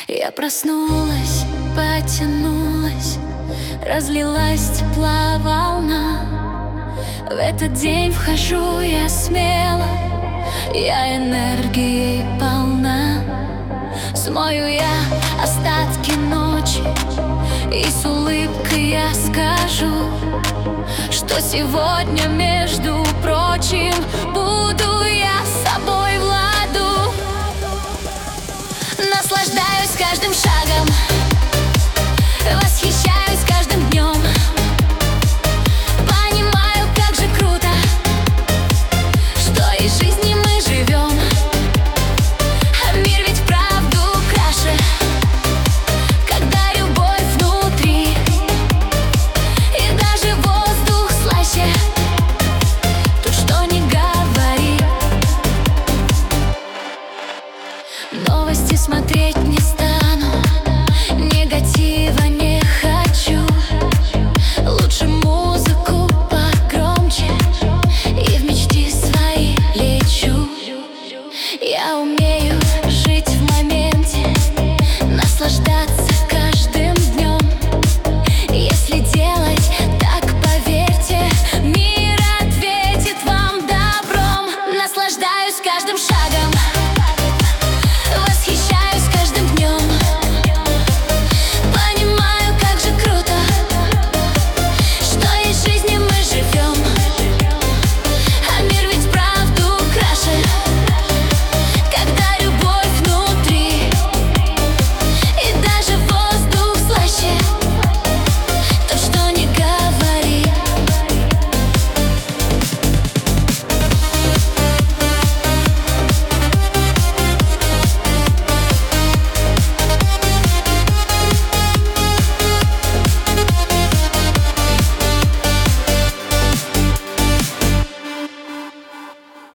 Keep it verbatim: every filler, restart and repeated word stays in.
Я проснулась, потянулась, разлилась тепла волна. В этот день вхожу я смело, я энергией полна. Смою я остатки ночи, и с улыбкой я скажу, что сегодня, между прочим, буду я с собой в ладу. Наслаждаюсь каждым шагом, восхищаюсь